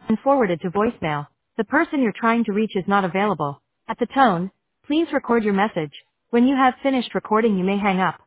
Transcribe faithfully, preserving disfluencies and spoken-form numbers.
and forwarded to voicemail. The person you're trying to reach is not available. At the tone, please record your message. When you have finished recording, you may hang up.